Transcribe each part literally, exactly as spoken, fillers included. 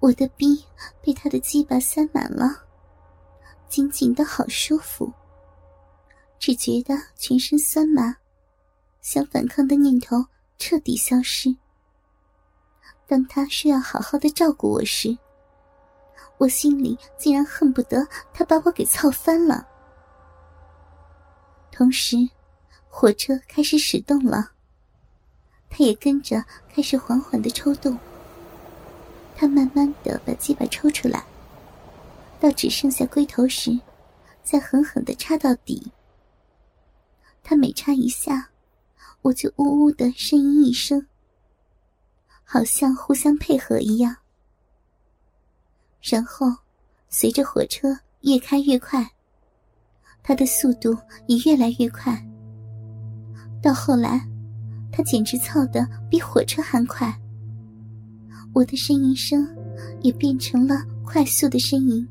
我的逼被他的鸡巴塞满了，紧紧的好舒服，只觉得全身酸麻，想反抗的念头彻底消失。当他说要好好的照顾我时，我心里竟然恨不得他把我给操翻了。同时，火车开始驶动了，他也跟着开始缓缓地抽动。他慢慢地把鸡巴抽出来，到只剩下龟头时，再狠狠地插到底。他每插一下，我就呜呜地呻吟一声，好像互相配合一样。然后随着火车越开越快，他的速度也越来越快，到后来他简直操得比火车还快。我的呻吟声也变成了快速的呻吟。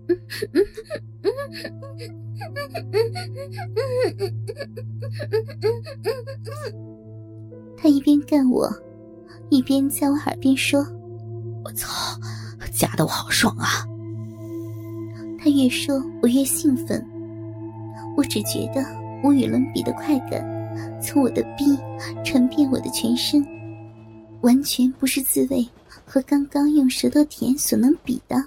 他一边干我，一边在我耳边说： 我操，夹得我好爽啊。 他越说我越兴奋，我只觉得无与伦比的快感从我的逼传遍我的全身，完全不是滋味和刚刚用舌头舔所能比的。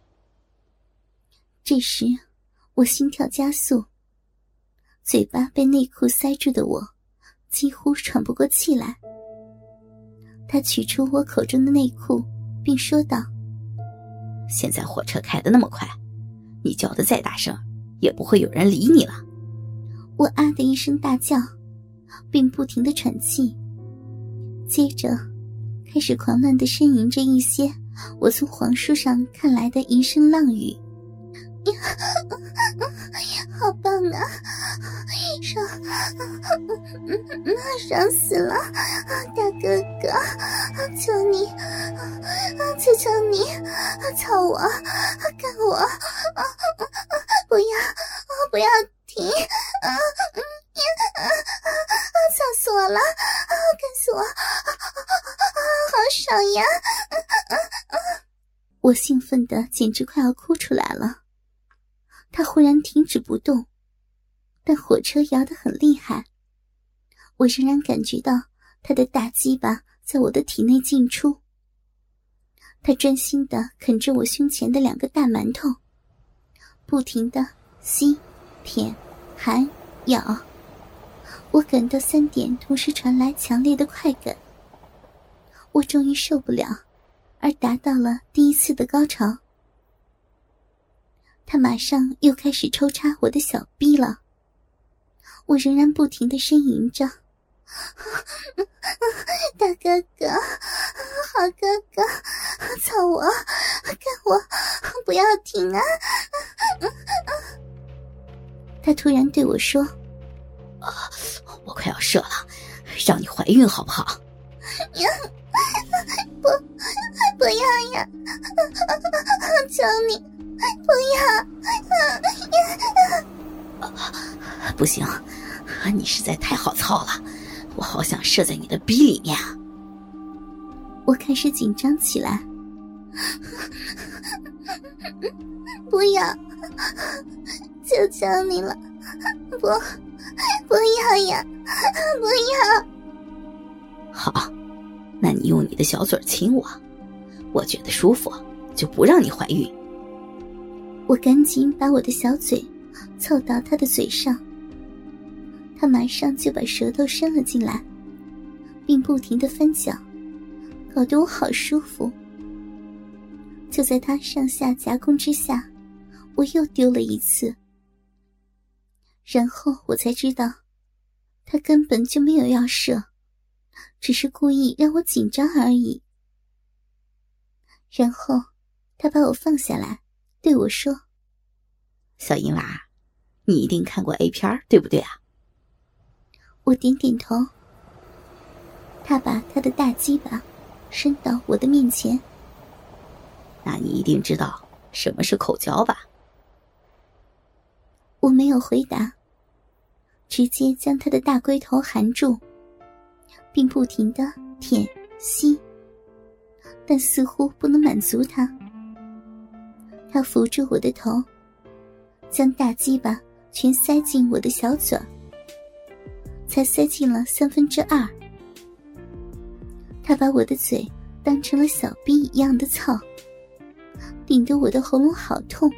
这时我心跳加速，嘴巴被内裤塞住的我几乎喘不过气来。他取出我口中的内裤并说道： 现在火车开得那么快，你叫得再大声也不会有人理你了。 我啊的一声大叫，并不停地喘气，接着开始狂乱地呻吟着一些我从黄书上看来的淫声浪语。好棒啊，爽爽死了，大哥哥，求你求求你操我干我，不要不要停，操死我了，干死我，好爽呀。我兴奋得简直快要哭出来了。他忽然停止不动，但火车摇得很厉害，我仍然感觉到他的大鸡巴在我的体内进出。他专心地啃着我胸前的两个大馒头，不停地吸、舔、含、咬。我感到三点同时传来强烈的快感，我终于受不了，而达到了第一次的高潮。他马上又开始抽插我的小逼了，我仍然不停地呻吟着：大哥哥，好哥哥，操我，干我，不要停啊！他突然对我说： 啊，我快要射了，让你怀孕好不好？ 不，不要呀！求你，不要！ 啊，不行，你实在太好操了，我好想射在你的逼里面啊！ 我开始紧张起来。不要，求求你了，不，不要呀，不要！ 好，那你用你的小嘴亲我，我觉得舒服，就不让你怀孕。 我赶紧把我的小嘴凑到他的嘴上，他马上就把舌头伸了进来，并不停地翻搅，搞得我好舒服。就在他上下夹攻之下，我又丢了一次。然后我才知道，他根本就没有要射，只是故意让我紧张而已。然后他把我放下来，对我说： 小淫娃，你一定看过 A 片，对不对啊？ 我点点头。他把他的大鸡巴伸到我的面前。 那你一定知道什么是口交吧？ 我没有回答，直接将他的大龟头含住，并不停地舔吸， 但似乎不能满足他。他扶住我的头，将大鸡巴全塞进我的小嘴儿，才塞进了三分之二。他把我的嘴当成了小逼一样的操，顶得我的喉咙好痛。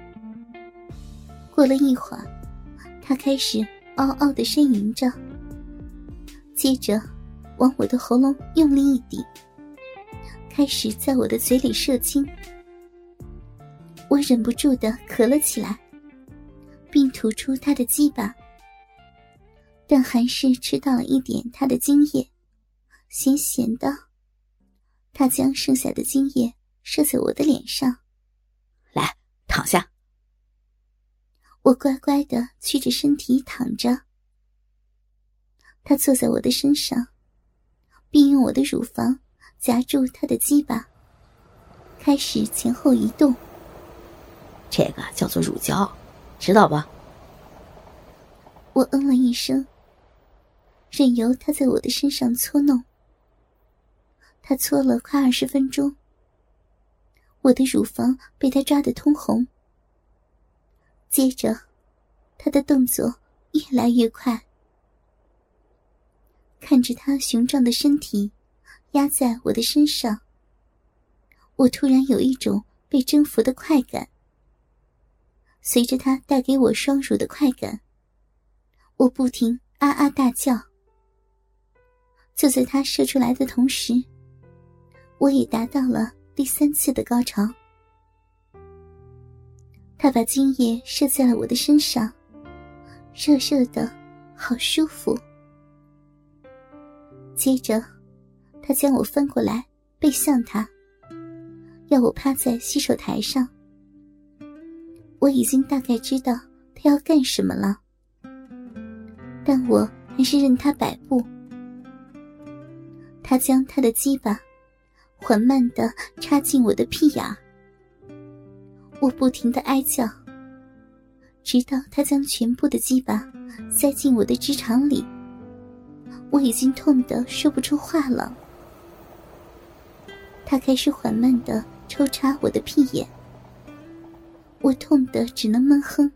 过了一会儿，他开始嗷嗷地呻吟着，接着往我的喉咙用力一顶，开始在我的嘴里射精。我忍不住地咳了起来，并吐出他的鸡巴，但还是吃到了一点他的精液，咸咸的。他将剩下的精液射在我的脸上。 来，躺下。 我乖乖地屈着身体躺着。他坐在我的身上，并用我的乳房夹住他的鸡巴，开始前后移动。 这个叫做乳胶，知道吧？ 我嗯了一声，任由他在我的身上搓弄。他搓了快二十分钟，我的乳房被他抓得通红。接着，他的动作越来越快。看着他雄壮的身体压在我的身上，我突然有一种被征服的快感。随着他带给我双乳的快感，我不停啊啊大叫。就在他射出来的同时，我也达到了第三次的高潮。他把精液射在了我的身上，热热的，好舒服。接着，他将我翻过来，背向他，要我趴在洗手台上。我已经大概知道他要干什么了，但我还是任他摆布。他将他的鸡巴缓慢地插进我的屁眼儿，我不停地哀叫，直到他将全部的鸡巴塞进我的直肠里。我已经痛得说不出话了。他开始缓慢地抽插我的屁眼，我痛得只能闷哼。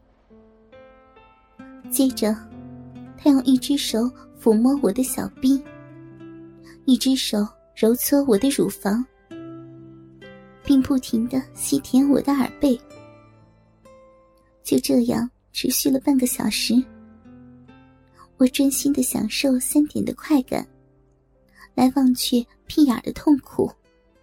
接着，他用一只手抚摸我的小臂，一只手揉搓我的乳房，并不停地细舔我的耳背。就这样持续了半个小时，我专心地享受三点的快感，来忘却屁眼的痛苦。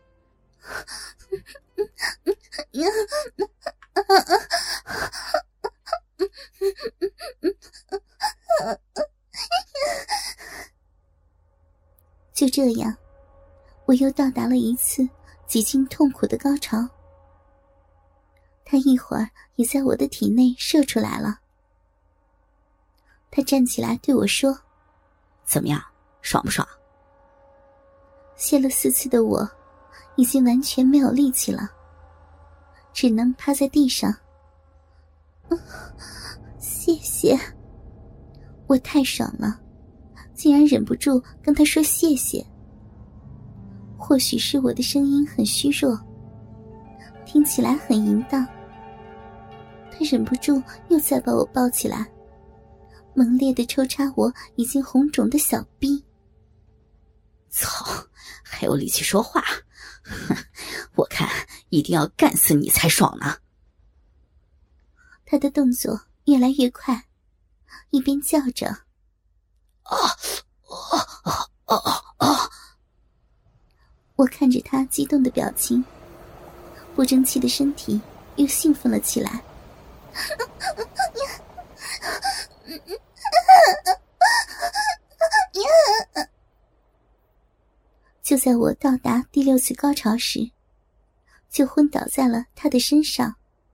就这样，我又到达了一次极尽痛苦的高潮。他一会儿也在我的体内射出来了。他站起来对我说：“ 怎么样，爽不爽？” 泄了四次的我已经完全没有力气了，只能趴在地上。嗯，谢谢。我太爽了，竟然忍不住跟他说谢谢。或许是我的声音很虚弱，听起来很淫荡。他忍不住又再把我抱起来，猛烈地抽插我已经红肿的小臂。 操，还有力气说话？哼，我看一定要干死你才爽呢。 他的动作越来越快，一边叫着：“ 啊啊啊啊啊！” 我看着他激动的表情，不争气的身体又兴奋了起来。就在我到达第六次高潮时，就昏倒在了他的身上。